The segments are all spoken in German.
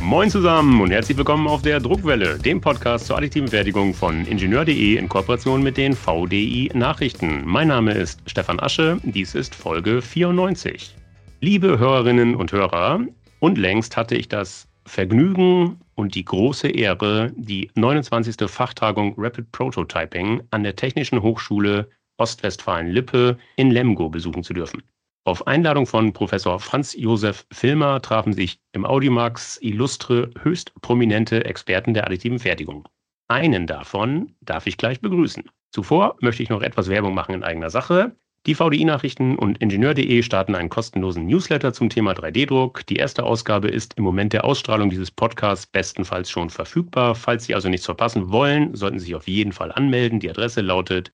Moin zusammen und herzlich willkommen auf der Druckwelle, dem Podcast zur additiven Fertigung von Ingenieur.de in Kooperation mit den VDI Nachrichten. Mein Name ist Stefan Asche, dies ist Folge 94. Liebe Hörerinnen und Hörer, unlängst hatte ich das Vergnügen und die große Ehre, die 29. Fachtagung Rapid Prototyping an der Technischen Hochschule Ostwestfalen-Lippe in Lemgo besuchen zu dürfen. Auf Einladung von Professor Franz Josef Vilmer trafen sich im Audimax illustre, höchst prominente Experten der additiven Fertigung. Einen davon darf ich gleich begrüßen. Zuvor möchte ich noch etwas Werbung machen in eigener Sache. Die VDI-Nachrichten und Ingenieur.de starten einen kostenlosen Newsletter zum Thema 3D-Druck. Die erste Ausgabe ist im Moment der Ausstrahlung dieses Podcasts bestenfalls schon verfügbar. Falls Sie also nichts verpassen wollen, sollten Sie sich auf jeden Fall anmelden. Die Adresse lautet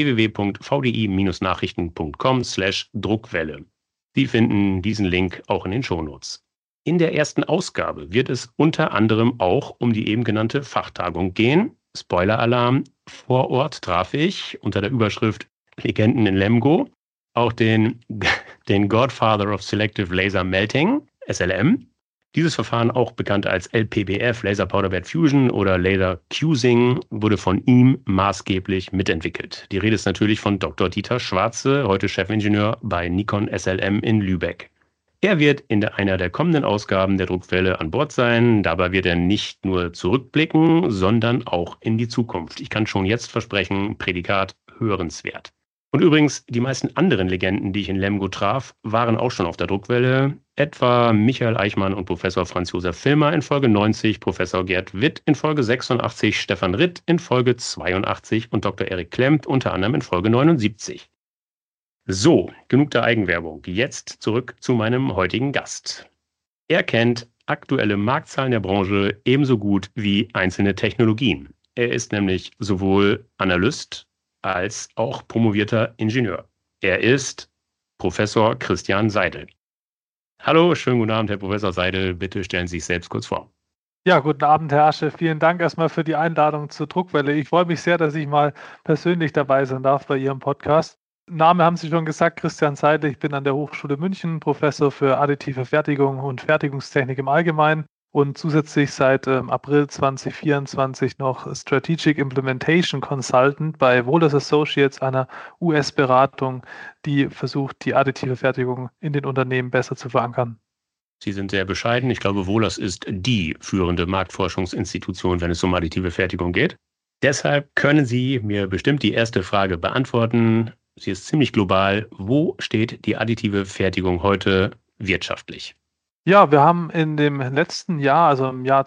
www.vdi-nachrichten.com/Druckwelle. Sie finden diesen Link auch in den Shownotes. In der ersten Ausgabe wird es unter anderem auch um die eben genannte Fachtagung gehen. Spoiler-Alarm, vor Ort traf ich unter der Überschrift Legenden in Lemgo auch den Godfather of Selective Laser Melting, SLM. Dieses Verfahren, auch bekannt als LPBF, Laser Powder Bed Fusion oder Laser Qsing, wurde von ihm maßgeblich mitentwickelt. Die Rede ist natürlich von Dr. Dieter Schwarze, heute Chefingenieur bei Nikon SLM in Lübeck. Er wird in einer der kommenden Ausgaben der Druckwelle an Bord sein. Dabei wird er nicht nur zurückblicken, sondern auch in die Zukunft. Ich kann schon jetzt versprechen, Prädikat hörenswert. Und übrigens, die meisten anderen Legenden, die ich in Lemgo traf, waren auch schon auf der Druckwelle. Etwa Michael Eichmann und Professor Franz Josef Vilmer in Folge 90, Professor Gerd Witt in Folge 86, Stefan Ritt in Folge 82 und Dr. Erik Klemmt unter anderem in Folge 79. So, genug der Eigenwerbung. Jetzt zurück zu meinem heutigen Gast. Er kennt aktuelle Marktzahlen der Branche ebenso gut wie einzelne Technologien. Er ist nämlich sowohl Analyst als auch promovierter Ingenieur. Er ist Professor Christian Seidel. Hallo, schönen guten Abend, Herr Professor Seidel. Bitte stellen Sie sich selbst kurz vor. Ja, guten Abend, Herr Asche. Vielen Dank erstmal für die Einladung zur Druckwelle. Ich freue mich sehr, dass ich mal persönlich dabei sein darf bei Ihrem Podcast. Name haben Sie schon gesagt, Christian Seidel. Ich bin an der Hochschule München Professor für additive Fertigung und Fertigungstechnik im Allgemeinen und zusätzlich seit April 2024 noch Strategic Implementation Consultant bei Wohlers Associates, einer US-Beratung, die versucht, die additive Fertigung in den Unternehmen besser zu verankern. Sie sind sehr bescheiden. Ich glaube, Wohlers ist die führende Marktforschungsinstitution, wenn es um additive Fertigung geht. Deshalb können Sie mir bestimmt die erste Frage beantworten. Sie ist ziemlich global. Wo steht die additive Fertigung heute wirtschaftlich? Ja, wir haben in dem letzten Jahr, also im Jahr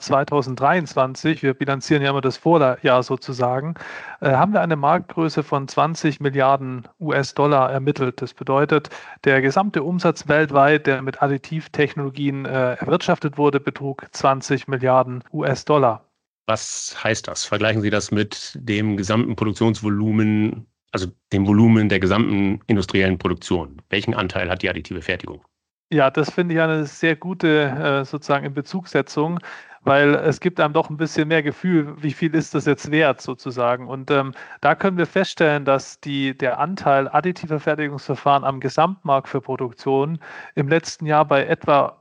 2023, wir bilanzieren ja immer das Vorjahr sozusagen, haben wir eine Marktgröße von 20 Milliarden US-Dollar ermittelt. Das bedeutet, der gesamte Umsatz weltweit, der mit Additivtechnologien erwirtschaftet wurde, betrug 20 Milliarden US-Dollar. Was heißt das? Vergleichen Sie das mit dem gesamten Produktionsvolumen, also dem Volumen der gesamten industriellen Produktion. Welchen Anteil hat die additive Fertigung? Ja, das finde ich eine sehr gute sozusagen Inbezugssetzung, weil es gibt einem doch ein bisschen mehr Gefühl, wie viel ist das jetzt wert sozusagen. Und da können wir feststellen, dass der Anteil additiver Fertigungsverfahren am Gesamtmarkt für Produktion im letzten Jahr bei etwa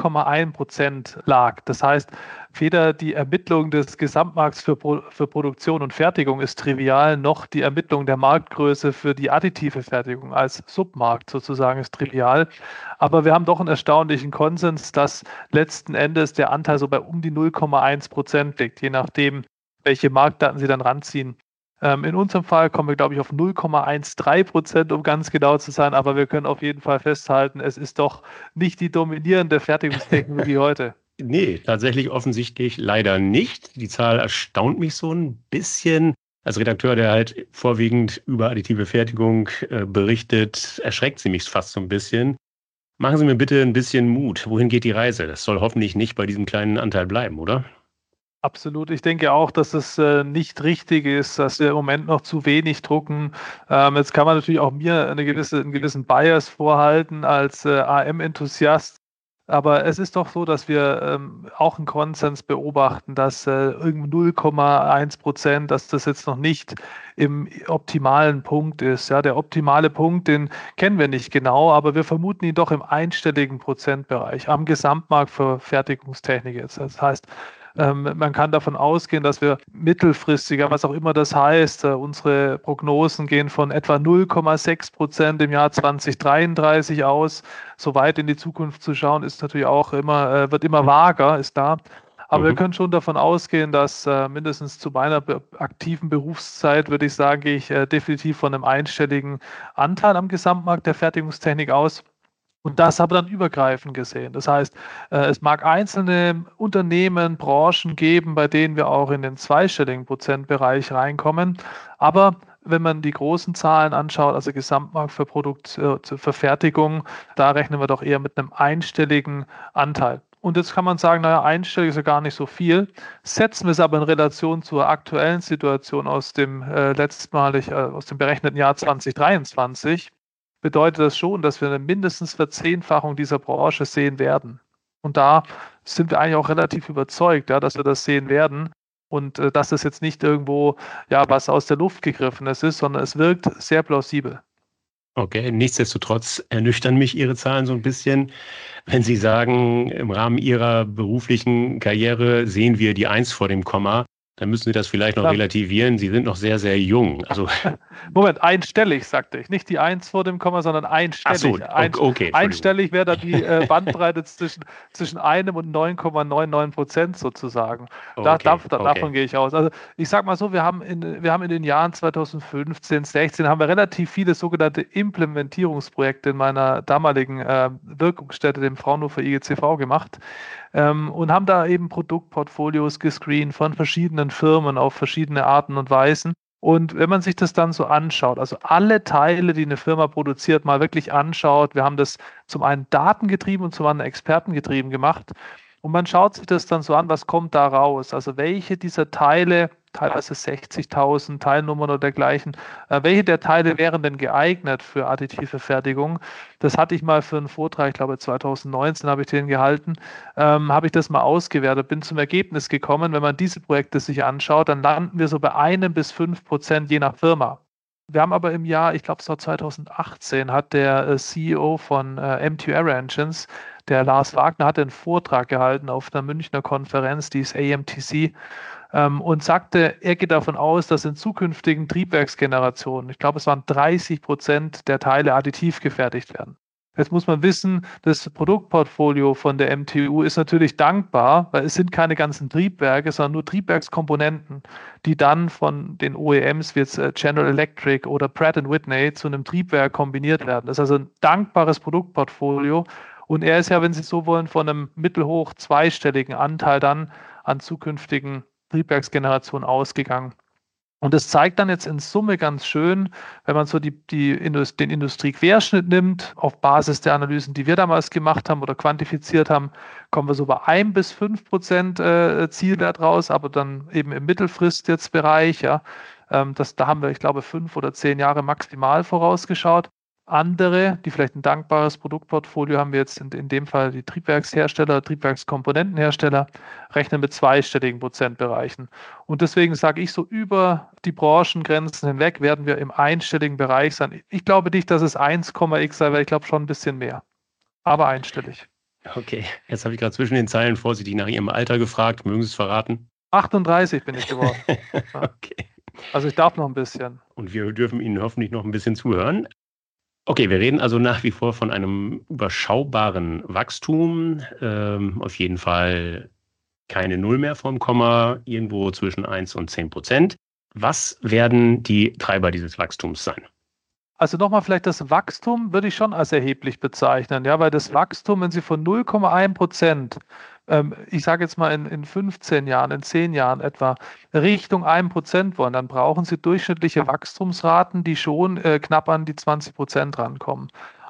0,1% lag. Das heißt, weder die Ermittlung des Gesamtmarkts für Produktion und Fertigung ist trivial, noch die Ermittlung der Marktgröße für die additive Fertigung als Submarkt sozusagen ist trivial. Aber wir haben doch einen erstaunlichen Konsens, dass letzten Endes der Anteil so bei um die 0,1% liegt, je nachdem, welche Marktdaten Sie dann ranziehen. In unserem Fall kommen wir, glaube ich, auf 0,13%, um ganz genau zu sein, aber wir können auf jeden Fall festhalten, es ist doch nicht die dominierende Fertigungstechnologie heute. Nee, tatsächlich offensichtlich leider nicht. Die Zahl erstaunt mich so ein bisschen. Als Redakteur, der halt vorwiegend über additive Fertigung berichtet, erschreckt sie mich fast so ein bisschen. Machen Sie mir bitte ein bisschen Mut. Wohin geht die Reise? Das soll hoffentlich nicht bei diesem kleinen Anteil bleiben, oder? Absolut. Ich denke auch, dass es nicht richtig ist, dass wir im Moment noch zu wenig drucken. Jetzt kann man natürlich auch mir einen gewissen Bias vorhalten als AM-Enthusiast. Aber es ist doch so, dass wir auch einen Konsens beobachten, dass irgendwo 0,1%, dass das jetzt noch nicht im optimalen Punkt ist. Ja, der optimale Punkt, den kennen wir nicht genau, aber wir vermuten ihn doch im einstelligen Prozentbereich am Gesamtmarkt für Fertigungstechnik jetzt. Das heißt, man kann davon ausgehen, dass wir mittelfristiger, was auch immer das heißt, unsere Prognosen gehen von etwa 0,6% im Jahr 2033 aus. So weit in die Zukunft zu schauen, ist natürlich auch immer, wird immer vager, ist klar. Aber wir können schon davon ausgehen, dass mindestens zu meiner aktiven Berufszeit, würde ich sagen, gehe ich definitiv von einem einstelligen Anteil am Gesamtmarkt der Fertigungstechnik aus. Und das aber dann übergreifend gesehen. Das heißt, es mag einzelne Unternehmen, Branchen geben, bei denen wir auch in den zweistelligen Prozentbereich reinkommen. Aber wenn man die großen Zahlen anschaut, also Gesamtmarkt für für Fertigung, da rechnen wir doch eher mit einem einstelligen Anteil. Und jetzt kann man sagen, naja, einstellig ist ja gar nicht so viel. Setzen wir es aber in Relation zur aktuellen Situation aus dem aus dem berechneten Jahr 2023, bedeutet das schon, dass wir eine mindestens Verzehnfachung dieser Branche sehen werden. Und da sind wir eigentlich auch relativ überzeugt, ja, dass wir das sehen werden und dass das jetzt nicht irgendwo ja, was aus der Luft gegriffenes ist, sondern es wirkt sehr plausibel. Okay, nichtsdestotrotz ernüchtern mich Ihre Zahlen so ein bisschen. Wenn Sie sagen, im Rahmen Ihrer beruflichen Karriere sehen wir die Eins vor dem Komma, dann müssen Sie das vielleicht noch Ja. relativieren. Sie sind noch sehr, sehr jung. Also, Moment, einstellig, sagte ich. Nicht die Eins vor dem Komma, sondern einstellig. ach so, okay, Einstellig wäre dann die Bandbreite zwischen 1 und 9,99% sozusagen. Okay, Davon gehe ich aus. Also ich sage mal so, wir haben in den Jahren 2015, 16 haben wir relativ viele sogenannte Implementierungsprojekte in meiner damaligen Wirkungsstätte, dem Fraunhofer IGCV, gemacht. Und haben da eben Produktportfolios gescreent von verschiedenen Firmen auf verschiedene Arten und Weisen. Und wenn man sich das dann so anschaut, also alle Teile, die eine Firma produziert, mal wirklich anschaut, wir haben das zum einen datengetrieben und zum anderen expertengetrieben gemacht. Und man schaut sich das dann so an, was kommt da raus? Also welche dieser Teile, teilweise 60.000 Teilnummern oder dergleichen, welche der Teile wären denn geeignet für additive Fertigung? Das hatte ich mal für einen Vortrag, ich glaube 2019 habe ich den gehalten, habe ich das mal ausgewertet, bin zum Ergebnis gekommen, wenn man diese Projekte sich anschaut, dann landen wir so bei 1 bis 5% je nach Firma. Wir haben aber im Jahr, ich glaube es war 2018, hat der CEO von M2 Aero Engines, der Lars Wagner, hat einen Vortrag gehalten auf einer Münchner Konferenz, die ist AMTC, und sagte, er geht davon aus, dass in zukünftigen Triebwerksgenerationen, ich glaube es waren 30% der Teile additiv gefertigt werden. Jetzt muss man wissen, das Produktportfolio von der MTU ist natürlich dankbar, weil es sind keine ganzen Triebwerke, sondern nur Triebwerkskomponenten, die dann von den OEMs wie jetzt General Electric oder Pratt Whitney zu einem Triebwerk kombiniert werden. Das ist also ein dankbares Produktportfolio. Und er ist ja, wenn Sie so wollen, von einem mittelhoch zweistelligen Anteil dann an zukünftigen Triebwerksgenerationen ausgegangen. Und das zeigt dann jetzt in Summe ganz schön, wenn man so den Industriequerschnitt nimmt, auf Basis der Analysen, die wir damals gemacht haben oder quantifiziert haben, kommen wir so bei 1 bis 5% Zielwert raus, aber dann eben im Mittelfrist-Bereich. Ja, da haben wir, ich glaube, 5 oder 10 Jahre maximal vorausgeschaut. Andere, die vielleicht ein dankbares Produktportfolio haben, wir jetzt in dem Fall die Triebwerkshersteller, Triebwerkskomponentenhersteller, rechnen mit zweistelligen Prozentbereichen. Und deswegen sage ich so, über die Branchengrenzen hinweg werden wir im einstelligen Bereich sein. Ich glaube nicht, dass es 1,x sei, weil ich glaube schon ein bisschen mehr. Aber einstellig. Okay, jetzt habe ich gerade zwischen den Zeilen vorsichtig nach Ihrem Alter gefragt. Mögen Sie es verraten? 38 bin ich geworden. Okay. Also ich darf noch ein bisschen. Und wir dürfen Ihnen hoffentlich noch ein bisschen zuhören. Okay, wir reden also nach wie vor von einem überschaubaren Wachstum. Auf jeden Fall keine Null mehr vom Komma, irgendwo zwischen 1 und 10%. Was werden die Treiber dieses Wachstums sein? Also nochmal vielleicht das Wachstum würde ich schon als erheblich bezeichnen, ja, weil das Wachstum, wenn Sie von 0,1%, ich sage jetzt mal in 15 Jahren, in 10 Jahren etwa, Richtung 1% wollen, dann brauchen Sie durchschnittliche Wachstumsraten, die schon knapp an die 20% rankommen.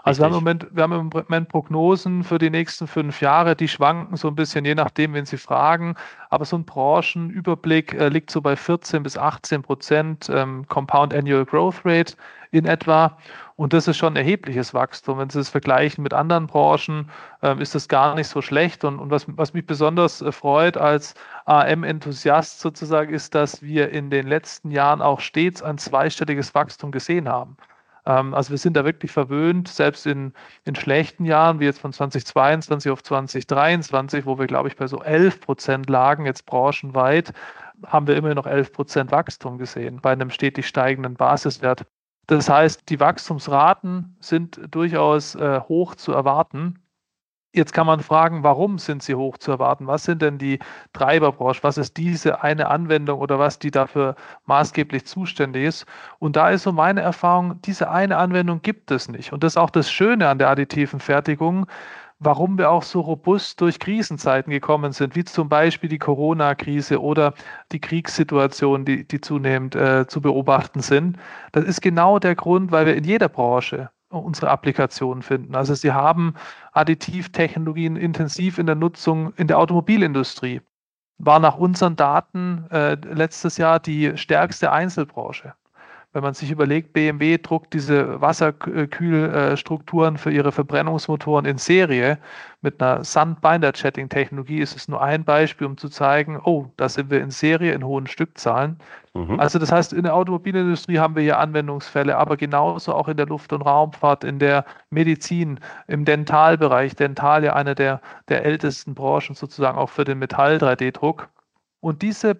Also Richtig. wir haben im Moment Prognosen für die nächsten 5 Jahre, die schwanken so ein bisschen, je nachdem, wen Sie fragen. Aber so ein Branchenüberblick liegt so bei 14 bis 18% Compound Annual Growth Rate in etwa. Und das ist schon erhebliches Wachstum. Wenn Sie es vergleichen mit anderen Branchen, ist das gar nicht so schlecht. Und was mich besonders freut als AM-Enthusiast sozusagen, ist, dass wir in den letzten Jahren auch stets ein zweistelliges Wachstum gesehen haben. Also wir sind da wirklich verwöhnt, selbst in schlechten Jahren, wie jetzt von 2022 auf 2023, wo wir, glaube ich, bei so 11% lagen, jetzt branchenweit, haben wir immer noch 11% Wachstum gesehen bei einem stetig steigenden Basiswert. Das heißt, die Wachstumsraten sind durchaus hoch zu erwarten. Jetzt kann man fragen, warum sind sie hoch zu erwarten? Was sind denn die Treiberbranchen? Was ist diese eine Anwendung oder was, die dafür maßgeblich zuständig ist? Und da ist so meine Erfahrung, diese eine Anwendung gibt es nicht. Und das ist auch das Schöne an der additiven Fertigung, warum wir auch so robust durch Krisenzeiten gekommen sind, wie zum Beispiel die Corona-Krise oder die Kriegssituation, die zunehmend zu beobachten sind. Das ist genau der Grund, weil wir in jeder Branche unsere Applikationen finden. Also Sie haben Additivtechnologien intensiv in der Nutzung in der Automobilindustrie. War nach unseren Daten letztes Jahr die stärkste Einzelbranche. Wenn man sich überlegt, BMW druckt diese Wasserkühlstrukturen für ihre Verbrennungsmotoren in Serie mit einer Sand-Binder-Jetting-Technologie, ist es nur ein Beispiel, um zu zeigen, oh, da sind wir in Serie in hohen Stückzahlen. Mhm. Also das heißt, in der Automobilindustrie haben wir hier Anwendungsfälle, aber genauso auch in der Luft- und Raumfahrt, in der Medizin, im Dentalbereich. Dental ja eine der ältesten Branchen sozusagen auch für den Metall-3D-Druck. Und dieser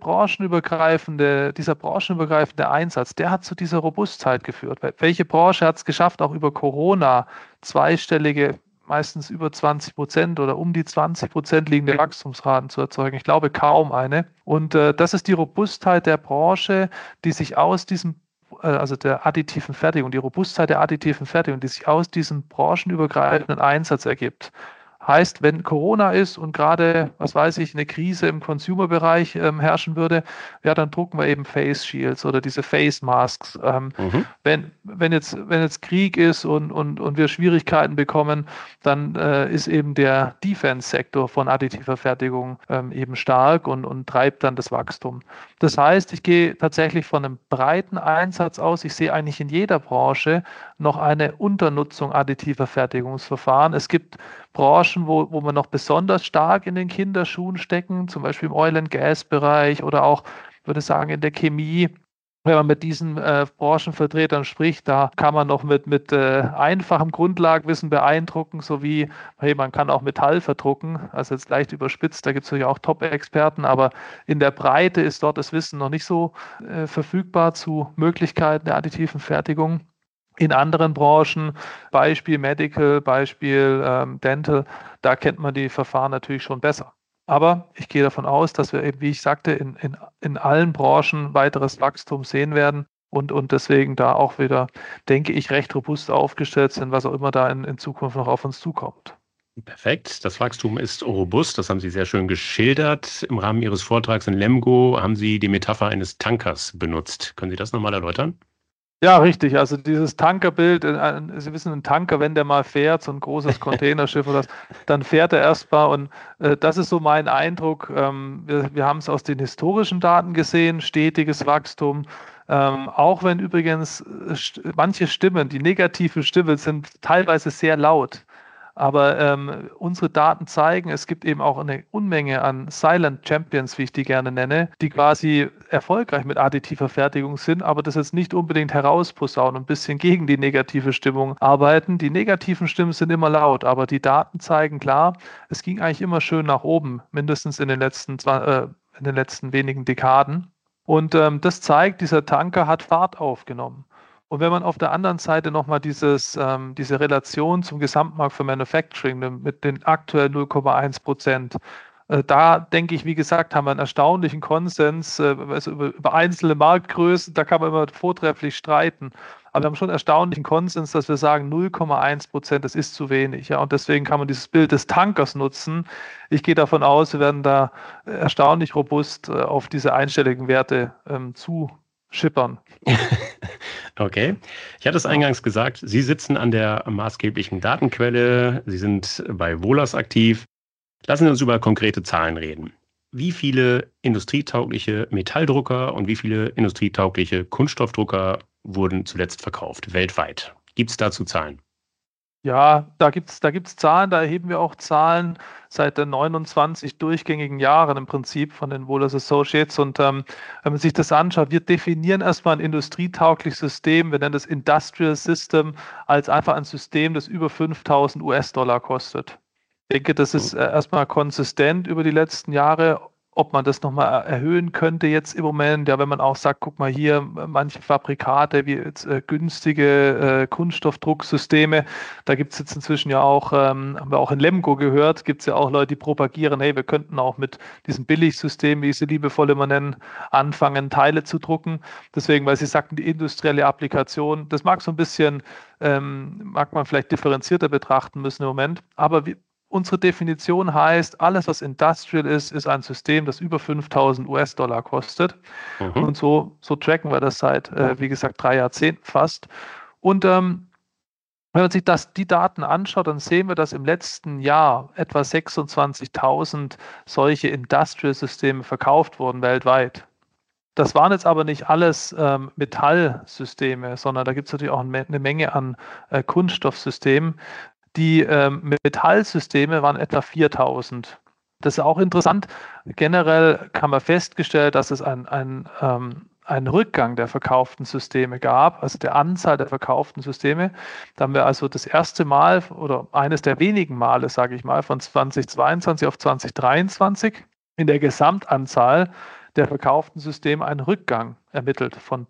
branchenübergreifende Einsatz, der hat zu dieser Robustheit geführt. Welche Branche hat es geschafft, auch über Corona zweistellige, meistens über 20% oder um die 20% liegende Wachstumsraten zu erzeugen? Ich glaube kaum eine. Und das ist die Robustheit der Branche, die sich aus diesem also der additiven Fertigung, die Robustheit der additiven Fertigung, die sich aus diesem branchenübergreifenden Einsatz ergibt. Heißt, wenn Corona ist und gerade, was weiß ich, eine Krise im Consumer-Bereich herrschen würde, ja, dann drucken wir eben Face Shields oder diese Face Masks. Mhm. Wenn jetzt Krieg ist und wir Schwierigkeiten bekommen, dann ist eben der Defense-Sektor von additiver Fertigung eben stark und treibt dann das Wachstum. Das heißt, ich gehe tatsächlich von einem breiten Einsatz aus. Ich sehe eigentlich in jeder Branche noch eine Unternutzung additiver Fertigungsverfahren. Es gibt Branchen, wo wir noch besonders stark in den Kinderschuhen stecken, zum Beispiel im Oil-and-Gas-Bereich oder auch, würde ich sagen, in der Chemie. Wenn man mit diesen Branchenvertretern spricht, da kann man noch mit einfachem Grundlagenwissen beeindrucken, sowie, hey, man kann auch Metall verdrucken, also jetzt leicht überspitzt, da gibt es natürlich auch Top-Experten, aber in der Breite ist dort das Wissen noch nicht so verfügbar zu Möglichkeiten der additiven Fertigung. In anderen Branchen, Beispiel Medical, Beispiel Dental, da kennt man die Verfahren natürlich schon besser. Aber ich gehe davon aus, dass wir eben, wie ich sagte, in allen Branchen weiteres Wachstum sehen werden und deswegen da auch wieder, denke ich, recht robust aufgestellt sind, was auch immer da in Zukunft noch auf uns zukommt. Perfekt. Das Wachstum ist robust. Das haben Sie sehr schön geschildert. Im Rahmen Ihres Vortrags in Lemgo haben Sie die Metapher eines Tankers benutzt. Können Sie das nochmal erläutern? Ja, richtig. Also dieses Tankerbild, Sie wissen, ein Tanker, wenn der mal fährt, so ein großes Containerschiff oder das, dann fährt er erstmal und das ist so mein Eindruck. Wir haben es aus den historischen Daten gesehen, stetiges Wachstum. Auch wenn übrigens manche Stimmen, die negative Stimmen, sind teilweise sehr laut. Aber unsere Daten zeigen, es gibt eben auch eine Unmenge an Silent Champions, wie ich die gerne nenne, die quasi erfolgreich mit additiver Fertigung sind, aber das jetzt nicht unbedingt herausposaunen und ein bisschen gegen die negative Stimmung arbeiten. Die negativen Stimmen sind immer laut, aber die Daten zeigen klar, es ging eigentlich immer schön nach oben, mindestens in den letzten wenigen Dekaden. Und das zeigt, dieser Tanker hat Fahrt aufgenommen. Und wenn man auf der anderen Seite nochmal diese Relation zum Gesamtmarkt für Manufacturing nimmt, mit den aktuell 0,1%, da denke ich, wie gesagt, haben wir einen erstaunlichen Konsens, also über einzelne Marktgrößen, da kann man immer vortrefflich streiten. Aber wir haben schon einen erstaunlichen Konsens, dass wir sagen, 0,1%, das ist zu wenig. Ja, und deswegen kann man dieses Bild des Tankers nutzen. Ich gehe davon aus, wir werden da erstaunlich robust auf diese einstelligen Werte zuschippern. Okay. Ich hatte es eingangs gesagt, Sie sitzen an der maßgeblichen Datenquelle. Sie sind bei Wohlers aktiv. Lassen Sie uns über konkrete Zahlen reden. Wie viele industrietaugliche Metalldrucker und wie viele industrietaugliche Kunststoffdrucker wurden zuletzt verkauft, weltweit? Gibt es dazu Zahlen? Ja, da gibt's Zahlen, da erheben wir auch Zahlen seit den 29 durchgängigen Jahren im Prinzip von den Wohlers Associates. Und wenn man sich das anschaut, wir definieren erstmal ein industrietaugliches System, wir nennen das Industrial System, als einfach ein System, das über 5.000 US-Dollar kostet. Ich denke, das ist erstmal konsistent über die letzten Jahre. Ob man das nochmal erhöhen könnte jetzt im Moment, ja, wenn man auch sagt, guck mal hier, manche Fabrikate wie jetzt günstige Kunststoffdrucksysteme, da gibt es jetzt inzwischen ja auch, haben wir auch in Lemgo gehört, gibt es ja auch Leute, die propagieren, hey, wir könnten auch mit diesem Billigsystem, wie ich sie liebevoll immer nenne, anfangen, Teile zu drucken. Deswegen, weil Sie sagten, die industrielle Applikation, das mag so ein bisschen, mag man vielleicht differenzierter betrachten müssen im Moment, aber unsere Definition heißt, alles, was industrial ist, ist ein System, das über 5.000 US-Dollar kostet. Mhm. Und so tracken wir das seit, wie gesagt, 3 Jahrzehnten fast. Und wenn man sich die Daten anschaut, dann sehen wir, dass im letzten Jahr etwa 26.000 solche Industrial-Systeme verkauft wurden weltweit. Das waren jetzt aber nicht alles Metallsysteme, sondern da gibt es natürlich auch eine Menge an Kunststoffsystemen. Die Metallsysteme waren etwa 4.000. Das ist auch interessant. Generell kann man festgestellt, dass es einen Rückgang der verkauften Systeme gab, also der Anzahl der verkauften Systeme. Da haben wir also das erste Mal oder eines der wenigen Male, sage ich mal, von 2022 auf 2023 in der Gesamtanzahl der verkauften Systeme einen Rückgang ermittelt von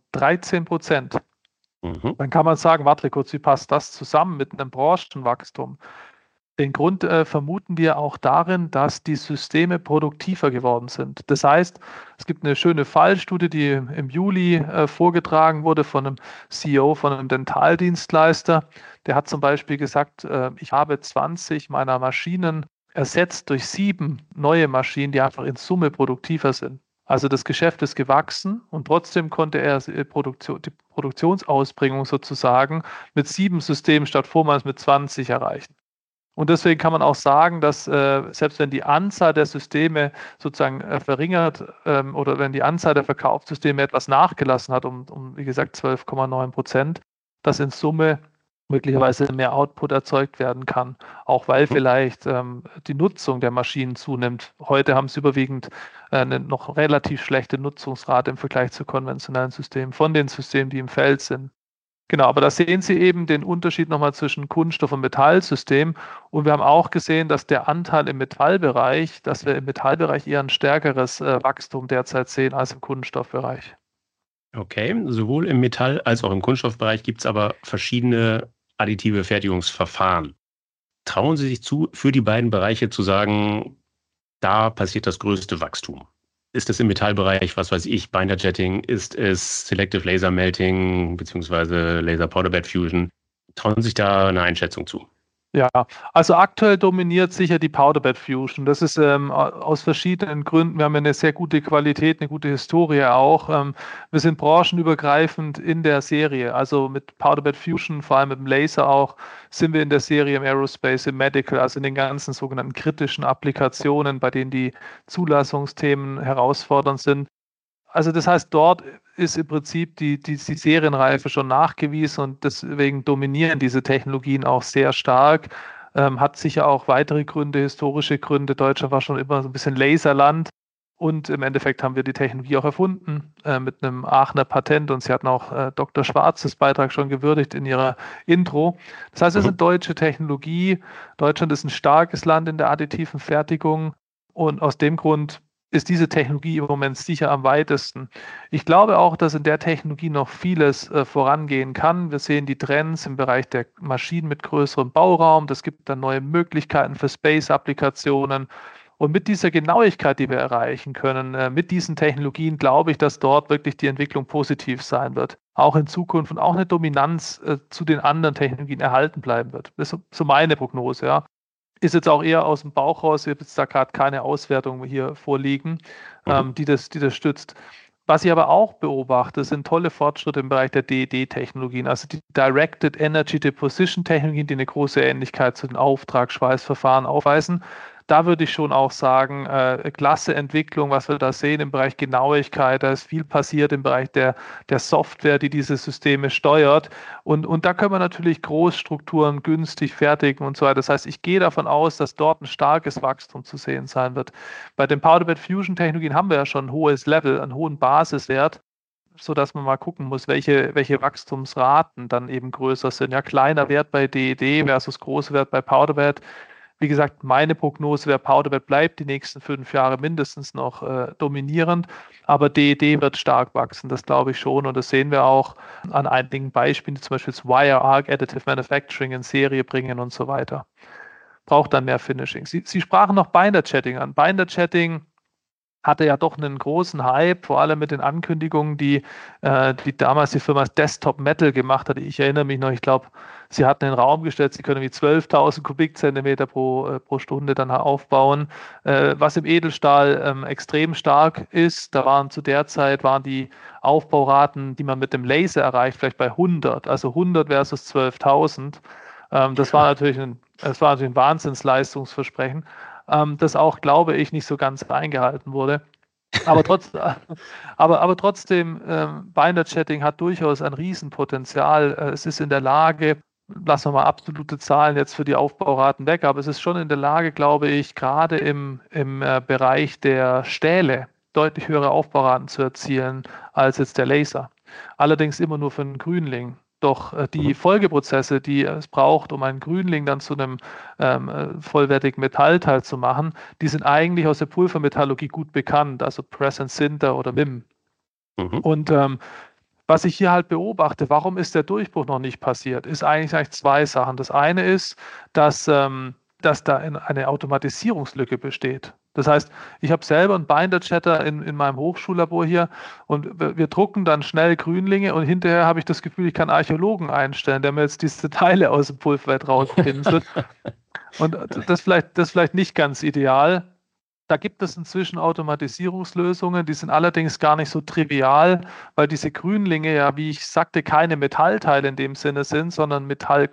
13%. Mhm. Dann kann man sagen, warte kurz, wie passt das zusammen mit einem Branchenwachstum? Den Grund vermuten wir auch darin, dass die Systeme produktiver geworden sind. Das heißt, es gibt eine schöne Fallstudie, die im Juli vorgetragen wurde von einem CEO von einem Dentaldienstleister. Der hat zum Beispiel gesagt, ich habe 20 meiner Maschinen ersetzt durch 7 neue Maschinen, die einfach in Summe produktiver sind. Also das Geschäft ist gewachsen und trotzdem konnte er die Produktionsausbringung sozusagen mit 7 Systemen statt vormals mit 20 erreichen. Und deswegen kann man auch sagen, dass selbst wenn die Anzahl der Systeme sozusagen verringert oder wenn die Anzahl der Verkaufssysteme etwas nachgelassen hat, wie gesagt 12,9%, dass in Summe möglicherweise mehr Output erzeugt werden kann, auch weil vielleicht die Nutzung der Maschinen zunimmt. Heute haben sie überwiegend eine noch relativ schlechte Nutzungsrate im Vergleich zu konventionellen Systemen, von den Systemen, die im Feld sind. Genau, aber da sehen Sie eben den Unterschied nochmal zwischen Kunststoff- und Metallsystem. Und wir haben auch gesehen, dass der Anteil im Metallbereich, dass wir im Metallbereich eher ein stärkeres Wachstum derzeit sehen als im Kunststoffbereich. Okay, sowohl im Metall- als auch im Kunststoffbereich gibt es aber verschiedene additive Fertigungsverfahren. Trauen Sie sich zu, für die beiden Bereiche zu sagen, da passiert das größte Wachstum? Ist es im Metallbereich, was weiß ich, Binder Jetting? Ist es Selective Laser Melting beziehungsweise Laser Powder Bed Fusion? Trauen Sie sich da eine Einschätzung zu? Ja, also aktuell dominiert sicher die Powder Bed Fusion. Das ist aus verschiedenen Gründen. Wir haben ja eine sehr gute Qualität, eine gute Historie auch. Wir sind branchenübergreifend in der Serie. Also mit Powder Bed Fusion, vor allem mit dem Laser auch, sind wir in der Serie im Aerospace, im Medical, also in den ganzen sogenannten kritischen Applikationen, bei denen die Zulassungsthemen herausfordernd sind. Also das heißt, dort ist im Prinzip die Serienreife schon nachgewiesen und deswegen dominieren diese Technologien auch sehr stark. Hat sicher auch weitere Gründe, historische Gründe. Deutschland war schon immer so ein bisschen Laserland und im Endeffekt haben wir die Technologie auch erfunden mit einem Aachener Patent und Sie hatten auch Dr. Schwarzes Beitrag schon gewürdigt in Ihrer Intro. Das heißt, es Mhm. ist deutsche Technologie. Deutschland ist ein starkes Land in der additiven Fertigung und aus dem Grund ist diese Technologie im Moment sicher am weitesten. Ich glaube auch, dass in der Technologie noch vieles vorangehen kann. Wir sehen die Trends im Bereich der Maschinen mit größerem Bauraum. Das gibt dann neue Möglichkeiten für Space-Applikationen. Und mit dieser Genauigkeit, die wir erreichen können, mit diesen Technologien, glaube ich, dass dort wirklich die Entwicklung positiv sein wird. Auch in Zukunft und auch eine Dominanz zu den anderen Technologien erhalten bleiben wird. Das ist so meine Prognose, ja. Ist jetzt auch eher aus dem Bauch raus, ich habe jetzt da gerade keine Auswertung hier vorliegen, Mhm. die das stützt. Was ich aber auch beobachte, sind tolle Fortschritte im Bereich der DED-Technologien, also die Directed Energy Deposition-Technologien, die eine große Ähnlichkeit zu den Auftragsschweißverfahren aufweisen. Da würde ich schon auch sagen, klasse Entwicklung, was wir da sehen im Bereich Genauigkeit. Da ist viel passiert im Bereich der Software, die diese Systeme steuert. Und da können wir natürlich Großstrukturen günstig fertigen und so weiter. Das heißt, ich gehe davon aus, dass dort ein starkes Wachstum zu sehen sein wird. Bei den Powder-Bed-Fusion-Technologien haben wir ja schon ein hohes Level, einen hohen Basiswert, sodass man mal gucken muss, welche Wachstumsraten dann eben größer sind. Ja, kleiner Wert bei DED versus großer Wert bei Powder-Bed. Wie gesagt, meine Prognose wäre, Powder-Bed bleibt die nächsten 5 Jahre mindestens noch dominierend, aber DED wird stark wachsen, das glaube ich schon, und das sehen wir auch an einigen Beispielen, die zum Beispiel das Wire Arc Additive Manufacturing in Serie bringen und so weiter. Braucht dann mehr Finishing. Sie sprachen noch Binder-Chatting an. Binder-Chatting hatte ja doch einen großen Hype, vor allem mit den Ankündigungen, die damals die Firma Desktop Metal gemacht hat. Ich erinnere mich noch, ich glaube, sie hatten in den Raum gestellt, sie können wie 12.000 Kubikzentimeter pro Stunde dann aufbauen, was im Edelstahl extrem stark ist. Zu der Zeit waren die Aufbauraten, die man mit dem Laser erreicht, vielleicht bei 100, also 100 versus 12.000. Das war natürlich ein Wahnsinnsleistungsversprechen, das auch, glaube ich, nicht so ganz eingehalten wurde. Aber trotzdem, Binder-Chatting hat durchaus ein Riesenpotenzial. Es ist in der Lage, lassen wir mal absolute Zahlen jetzt für die Aufbauraten weg, aber es ist schon in der Lage, glaube ich, gerade im Bereich der Stähle deutlich höhere Aufbauraten zu erzielen als jetzt der Laser. Allerdings immer nur für einen Grünling. Doch die Folgeprozesse, die es braucht, um einen Grünling dann zu einem vollwertigen Metallteil zu machen, die sind eigentlich aus der Pulvermetallurgie gut bekannt, also Press and Sinter oder MIM. Und was ich hier halt beobachte, warum ist der Durchbruch noch nicht passiert, ist eigentlich zwei Sachen. Das eine ist, dass da eine Automatisierungslücke besteht. Das heißt, ich habe selber einen Binder-Chatter in meinem Hochschullabor hier und wir drucken dann schnell Grünlinge und hinterher habe ich das Gefühl, ich kann Archäologen einstellen, der mir jetzt diese Teile aus dem Pulverwert rauspinselt. Und das vielleicht nicht ganz ideal. Da gibt es inzwischen Automatisierungslösungen, die sind allerdings gar nicht so trivial, weil diese Grünlinge ja, wie ich sagte, keine Metallteile in dem Sinne sind, sondern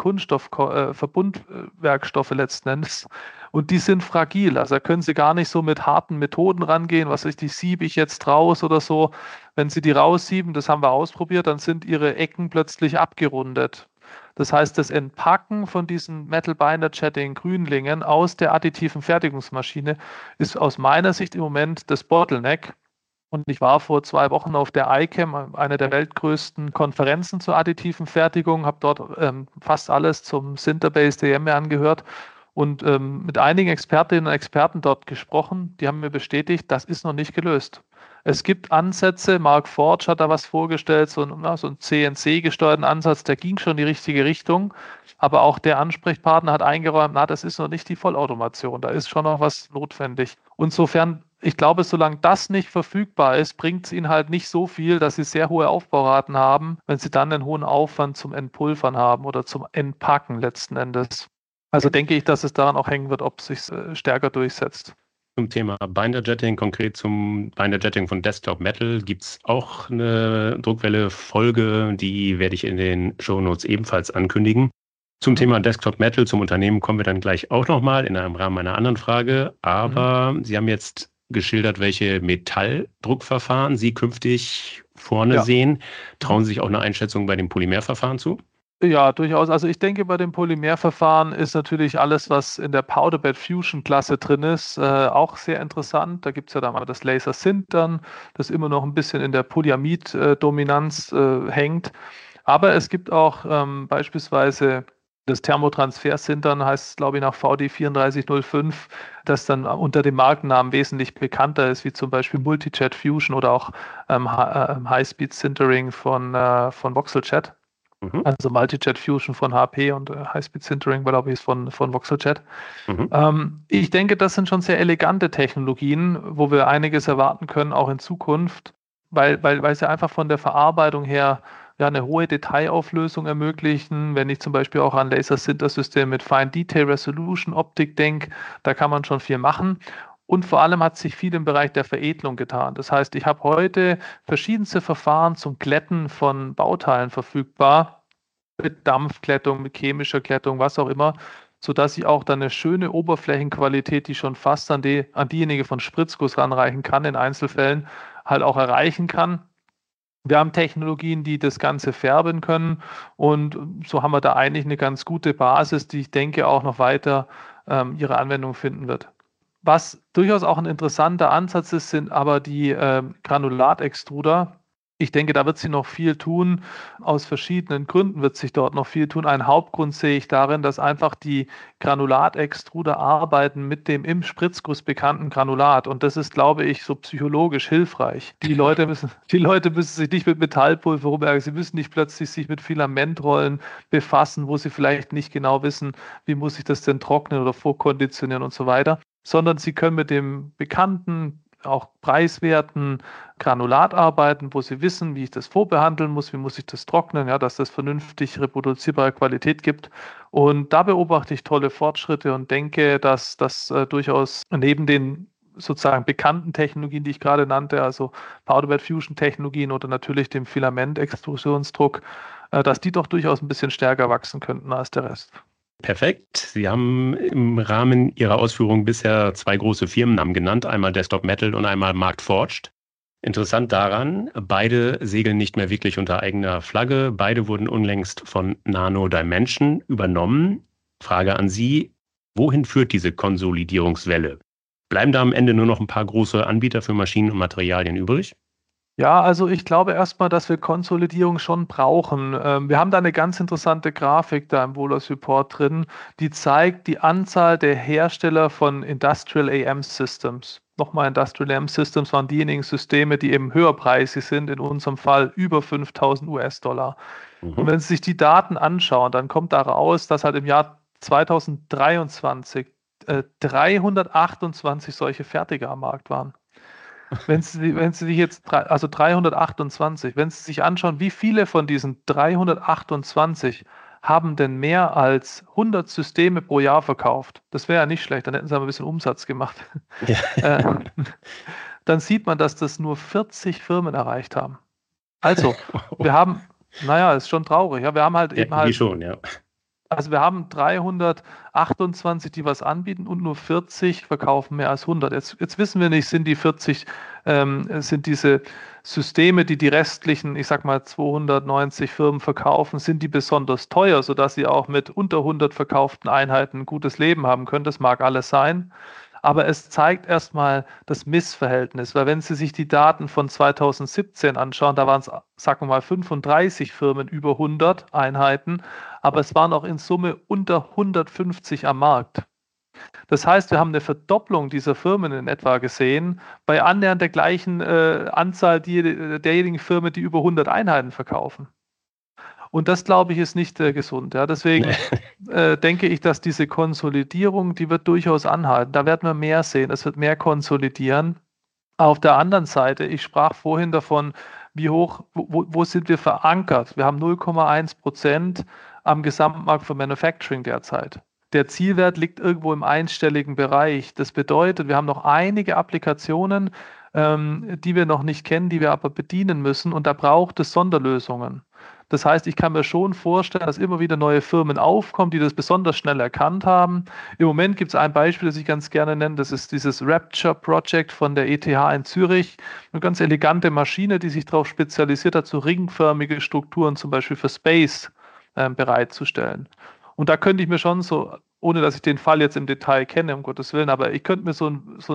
Metall-Kunststoff-Verbundwerkstoffe letzten Endes. Und die sind fragil, also da können Sie gar nicht so mit harten Methoden rangehen, die siebe ich jetzt raus oder so. Wenn Sie die raussieben, das haben wir ausprobiert, dann sind Ihre Ecken plötzlich abgerundet. Das heißt, das Entpacken von diesen Metal Binder Chatting Grünlingen aus der additiven Fertigungsmaschine ist aus meiner Sicht im Moment das Bottleneck. Und ich war vor 2 Wochen auf der ICAM, einer der weltgrößten Konferenzen zur additiven Fertigung, habe dort fast alles zum Sinter-Based DM angehört und mit einigen Expertinnen und Experten dort gesprochen. Die haben mir bestätigt, das ist noch nicht gelöst. Es gibt Ansätze, Mark Forge hat da was vorgestellt, so einen CNC-gesteuerten Ansatz, der ging schon in die richtige Richtung, aber auch der Ansprechpartner hat eingeräumt, das ist noch nicht die Vollautomation, da ist schon noch was notwendig. Insofern, ich glaube, solange das nicht verfügbar ist, bringt es ihnen halt nicht so viel, dass sie sehr hohe Aufbauraten haben, wenn sie dann einen hohen Aufwand zum Entpulvern haben oder zum Entpacken letzten Endes. Also denke ich, dass es daran auch hängen wird, ob es sich stärker durchsetzt. Zum Thema Binder-Jetting, konkret zum Binder-Jetting von Desktop Metal, gibt es auch eine Druckwelle-Folge, die werde ich in den Shownotes ebenfalls ankündigen. Zum Thema Desktop Metal, zum Unternehmen kommen wir dann gleich auch nochmal in einem Rahmen einer anderen Frage. Aber Sie haben jetzt geschildert, welche Metalldruckverfahren Sie künftig vorne sehen. Trauen Sie sich auch eine Einschätzung bei dem Polymerverfahren zu? Ja, durchaus. Also ich denke, bei dem Polymerverfahren ist natürlich alles, was in der Powder-Bed-Fusion-Klasse drin ist, auch sehr interessant. Da gibt es ja dann mal das Laser-Sintern, das immer noch ein bisschen in der Polyamid-Dominanz hängt. Aber es gibt auch beispielsweise das Thermotransfer-Sintern, heißt es, glaube ich, nach VD 3405, das dann unter dem Markennamen wesentlich bekannter ist, wie zum Beispiel Multijet Fusion oder auch High-Speed-Sintering von Voxeljet. Also Multijet Fusion von HP und High-Speed Sintering, glaube ich, ist von Voxeljet. Ich denke, das sind schon sehr elegante Technologien, wo wir einiges erwarten können, auch in Zukunft, weil sie einfach von der Verarbeitung her eine hohe Detailauflösung ermöglichen. Wenn ich zum Beispiel auch an Laser-Sinter-Systeme mit Fine Detail Resolution Optik denke, da kann man schon viel machen. Und vor allem hat sich viel im Bereich der Veredelung getan. Das heißt, ich habe heute verschiedenste Verfahren zum Glätten von Bauteilen verfügbar, mit Dampfglättung, mit chemischer Glättung, was auch immer, sodass ich auch dann eine schöne Oberflächenqualität, die schon fast an diejenige von Spritzguss ranreichen kann, in Einzelfällen halt auch erreichen kann. Wir haben Technologien, die das Ganze färben können, und so haben wir da eigentlich eine ganz gute Basis, die ich denke auch noch weiter ihre Anwendung finden wird. Was durchaus auch ein interessanter Ansatz ist, sind aber die Granulatextruder. Ich denke, da wird sich noch viel tun. Aus verschiedenen Gründen wird sich dort noch viel tun. Ein Hauptgrund sehe ich darin, dass einfach die Granulatextruder arbeiten mit dem im Spritzguss bekannten Granulat. Und das ist, glaube ich, so psychologisch hilfreich. Die Leute müssen sich nicht mit Metallpulver rumärgern. Sie müssen nicht plötzlich sich mit Filamentrollen befassen, wo sie vielleicht nicht genau wissen, wie muss ich das denn trocknen oder vorkonditionieren und so weiter, sondern sie können mit dem bekannten, auch preiswerten Granulat arbeiten, wo sie wissen, wie ich das vorbehandeln muss, wie muss ich das trocknen, ja, dass das vernünftig reproduzierbare Qualität gibt. Und da beobachte ich tolle Fortschritte und denke, dass das durchaus neben den sozusagen bekannten Technologien, die ich gerade nannte, also Powder Bed Fusion Technologien oder natürlich dem Filamentextrusionsdruck, dass die doch durchaus ein bisschen stärker wachsen könnten als der Rest. Perfekt. Sie haben im Rahmen Ihrer Ausführungen bisher 2 große Firmennamen genannt, einmal Desktop Metal und einmal Marktforged. Interessant daran, beide segeln nicht mehr wirklich unter eigener Flagge. Beide wurden unlängst von Nano Dimension übernommen. Frage an Sie, wohin führt diese Konsolidierungswelle? Bleiben da am Ende nur noch ein paar große Anbieter für Maschinen und Materialien übrig? Ja, also ich glaube erstmal, dass wir Konsolidierung schon brauchen. Wir haben da eine ganz interessante Grafik da im Wohlers Report drin, die zeigt die Anzahl der Hersteller von Industrial AM Systems. Nochmal, Industrial AM Systems waren diejenigen Systeme, die eben höherpreisig sind, in unserem Fall über 5.000 US-Dollar. Und wenn Sie sich die Daten anschauen, dann kommt da raus, dass halt im Jahr 2023 328 solche Fertiger am Markt waren. Wenn Sie sich jetzt, also 328, wenn Sie sich anschauen, wie viele von diesen 328 haben denn mehr als 100 Systeme pro Jahr verkauft? Das wäre ja nicht schlecht, dann hätten Sie aber ein bisschen Umsatz gemacht. Ja. Dann sieht man, dass das nur 40 Firmen erreicht haben. Also, wir haben, naja, ist schon traurig, ja, wir haben halt eben halt. Schon, ja. Also wir haben 328, die was anbieten, und nur 40 verkaufen mehr als 100. Jetzt wissen wir nicht, sind die 40, sind diese Systeme, die die restlichen, ich sag mal 290 Firmen verkaufen, sind die besonders teuer, sodass sie auch mit unter 100 verkauften Einheiten ein gutes Leben haben können. Das mag alles sein. Aber es zeigt erstmal das Missverhältnis, weil wenn Sie sich die Daten von 2017 anschauen, da waren es, sagen wir mal, 35 Firmen über 100 Einheiten, aber es waren auch in Summe unter 150 am Markt. Das heißt, wir haben eine Verdopplung dieser Firmen in etwa gesehen, bei annähernd der gleichen Anzahl derjenigen Firmen, die über 100 Einheiten verkaufen. Und das, glaube ich, ist nicht gesund. Ja. Deswegen denke ich, dass diese Konsolidierung, die wird durchaus anhalten. Da werden wir mehr sehen. Es wird mehr konsolidieren. Auf der anderen Seite, ich sprach vorhin davon, wie hoch, wo sind wir verankert? Wir haben 0,1% am Gesamtmarkt für Manufacturing derzeit. Der Zielwert liegt irgendwo im einstelligen Bereich. Das bedeutet, wir haben noch einige Applikationen, die wir noch nicht kennen, die wir aber bedienen müssen, und da braucht es Sonderlösungen. Das heißt, ich kann mir schon vorstellen, dass immer wieder neue Firmen aufkommen, die das besonders schnell erkannt haben. Im Moment gibt es ein Beispiel, das ich ganz gerne nenne. Das ist dieses Rapture Project von der ETH in Zürich. Eine ganz elegante Maschine, die sich darauf spezialisiert hat, so ringförmige Strukturen zum Beispiel für Space bereitzustellen. Und da könnte ich mir schon so, ohne dass ich den Fall jetzt im Detail kenne, um Gottes Willen, aber ich könnte mir so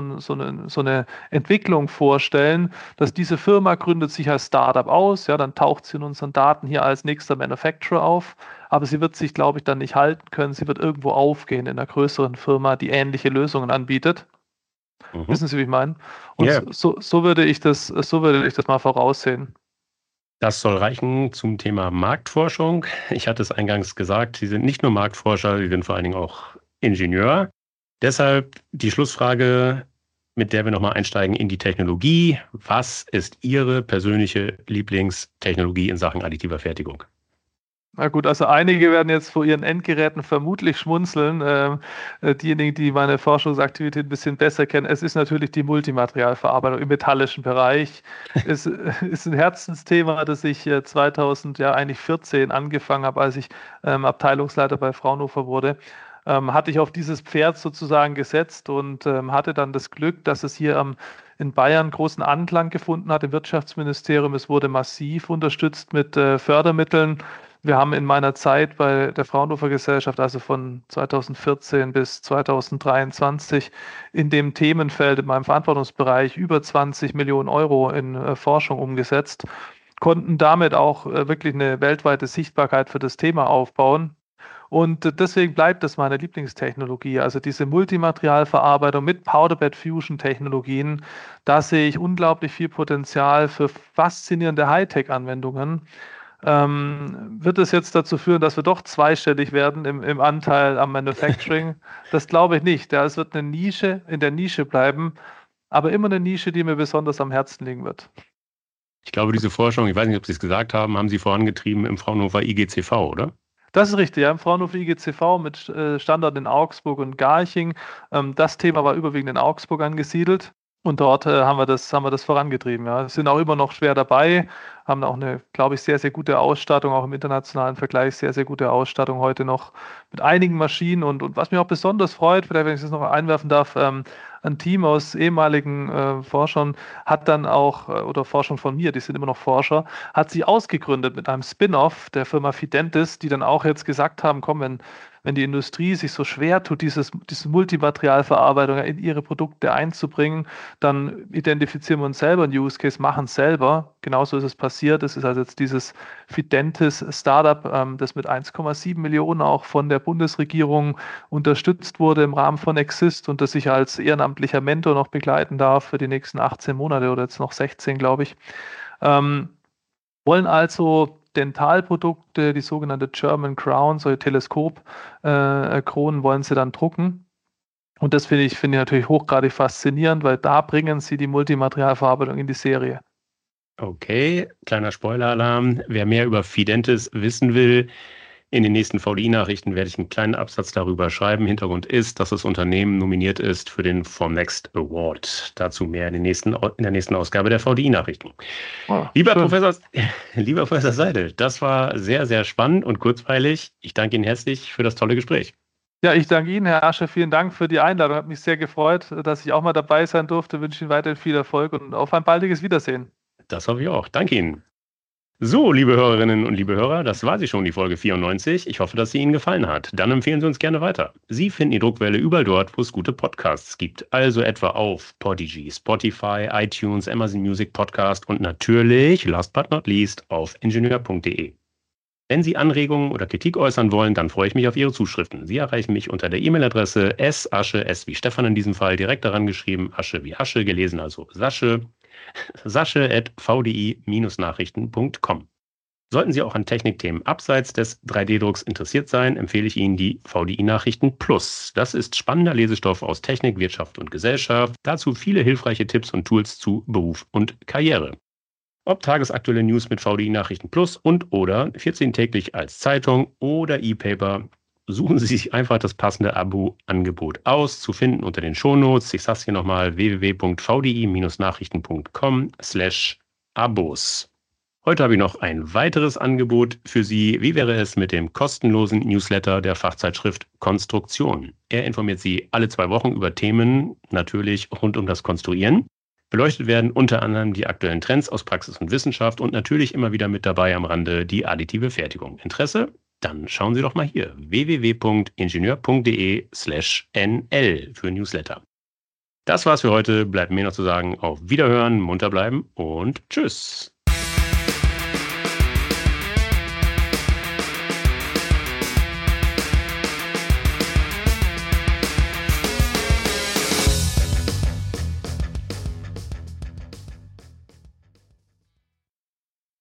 eine Entwicklung vorstellen, dass diese Firma gründet sich als Startup aus, ja, dann taucht sie in unseren Daten hier als nächster Manufacturer auf, aber sie wird sich, glaube ich, dann nicht halten können. Sie wird irgendwo aufgehen in einer größeren Firma, die ähnliche Lösungen anbietet. Wissen Sie, wie ich meine? Und Yeah. so würde ich das mal voraussehen. Das soll reichen zum Thema Marktforschung. Ich hatte es eingangs gesagt, Sie sind nicht nur Marktforscher, Sie sind vor allen Dingen auch Ingenieur. Deshalb die Schlussfrage, mit der wir nochmal einsteigen in die Technologie. Was ist Ihre persönliche Lieblingstechnologie in Sachen additiver Fertigung? Na gut, also einige werden jetzt vor ihren Endgeräten vermutlich schmunzeln. Diejenigen, die meine Forschungsaktivität ein bisschen besser kennen, es ist natürlich die Multimaterialverarbeitung im metallischen Bereich. Es ist ein Herzensthema, das ich 2000, ja eigentlich 14 angefangen habe, als ich Abteilungsleiter bei Fraunhofer wurde. Hatte ich auf dieses Pferd sozusagen gesetzt und hatte dann das Glück, dass es hier in Bayern großen Anklang gefunden hat im Wirtschaftsministerium. Es wurde massiv unterstützt mit Fördermitteln. Wir haben in meiner Zeit bei der Fraunhofer Gesellschaft, also von 2014 bis 2023, in dem Themenfeld, in meinem Verantwortungsbereich, über 20 Millionen Euro in Forschung umgesetzt, konnten damit auch wirklich eine weltweite Sichtbarkeit für das Thema aufbauen. Und deswegen bleibt das meine Lieblingstechnologie. Also diese Multimaterialverarbeitung mit Powder-Bed-Fusion-Technologien, da sehe ich unglaublich viel Potenzial für faszinierende Hightech-Anwendungen. Wird es jetzt dazu führen, dass wir doch zweistellig werden im Anteil am Manufacturing? Das glaube ich nicht. Ja, es wird eine Nische in der Nische bleiben, aber immer eine Nische, die mir besonders am Herzen liegen wird. Ich glaube, diese Forschung, ich weiß nicht, ob Sie es gesagt haben, haben Sie vorangetrieben im Fraunhofer IGCV, oder? Das ist richtig, ja, im Fraunhofer IGCV mit Standort in Augsburg und Garching. Das Thema war überwiegend in Augsburg angesiedelt. Und dort haben wir das vorangetrieben. Ja. Sind auch immer noch schwer dabei, haben auch eine, glaube ich, sehr, sehr gute Ausstattung, auch im internationalen Vergleich sehr, sehr gute Ausstattung heute noch mit einigen Maschinen. Und was mich auch besonders freut, vielleicht wenn ich das noch einwerfen darf, ein Team aus ehemaligen Forschern hat dann auch, oder Forschern von mir, die sind immer noch Forscher, hat sich ausgegründet mit einem Spin-off der Firma Fidentis, die dann auch jetzt gesagt haben, komm, wenn die Industrie sich so schwer tut, diese Multimaterialverarbeitung in ihre Produkte einzubringen, dann identifizieren wir uns selber einen Use Case, machen es selber. Genauso ist es passiert. Es ist also jetzt dieses Fidentis Startup, das mit 1,7 Millionen auch von der Bundesregierung unterstützt wurde im Rahmen von Exist und das ich als ehrenamtlicher Mentor noch begleiten darf für die nächsten 18 Monate oder jetzt noch 16, glaube ich. Wollen also Dentalprodukte, die sogenannte German Crown, solche Teleskopkronen wollen sie dann drucken. Und das finde ich natürlich hochgradig faszinierend, weil da bringen sie die Multimaterialverarbeitung in die Serie. Okay, kleiner Spoiler-Alarm. Wer mehr über Fidentis wissen will, in den nächsten VDI-Nachrichten werde ich einen kleinen Absatz darüber schreiben. Hintergrund ist, dass das Unternehmen nominiert ist für den Formnext Award. Dazu mehr in der nächsten Ausgabe der VDI-Nachrichten. Oh, lieber Professor Seidel, das war sehr, sehr spannend und kurzweilig. Ich danke Ihnen herzlich für das tolle Gespräch. Ja, ich danke Ihnen, Herr Asche. Vielen Dank für die Einladung. Hat mich sehr gefreut, dass ich auch mal dabei sein durfte. Ich wünsche Ihnen weiterhin viel Erfolg und auf ein baldiges Wiedersehen. Das hoffe ich auch. Danke Ihnen. So, liebe Hörerinnen und liebe Hörer, das war sie schon, die Folge 94. Ich hoffe, dass sie Ihnen gefallen hat. Dann empfehlen Sie uns gerne weiter. Sie finden die Druckwelle überall dort, wo es gute Podcasts gibt. Also etwa auf Podigy, Spotify, iTunes, Amazon Music Podcast und natürlich, last but not least, auf ingenieur.de. Wenn Sie Anregungen oder Kritik äußern wollen, dann freue ich mich auf Ihre Zuschriften. Sie erreichen mich unter der E-Mail-Adresse sasche, S wie Stefan in diesem Fall, direkt daran geschrieben, Asche wie Asche, gelesen also sasche@vdi-nachrichten.com. Sollten Sie auch an Technikthemen abseits des 3D-Drucks interessiert sein, empfehle ich Ihnen die VDI-Nachrichten Plus. Das ist spannender Lesestoff aus Technik, Wirtschaft und Gesellschaft. Dazu viele hilfreiche Tipps und Tools zu Beruf und Karriere. Ob tagesaktuelle News mit VDI-Nachrichten Plus und oder 14-täglich als Zeitung oder E-Paper, suchen Sie sich einfach das passende Abo-Angebot aus, zu finden unter den Shownotes. Ich sage es hier nochmal, www.vdi-nachrichten.com/Abos. Heute habe ich noch ein weiteres Angebot für Sie. Wie wäre es mit dem kostenlosen Newsletter der Fachzeitschrift Konstruktion? Er informiert Sie alle 2 Wochen über Themen, natürlich rund um das Konstruieren. Beleuchtet werden unter anderem die aktuellen Trends aus Praxis und Wissenschaft und natürlich immer wieder mit dabei am Rande die additive Fertigung. Interesse? Dann schauen Sie doch mal hier www.ingenieur.de/nl für Newsletter. Das war's für heute. Bleibt mir noch zu sagen, auf Wiederhören, munter bleiben und tschüss.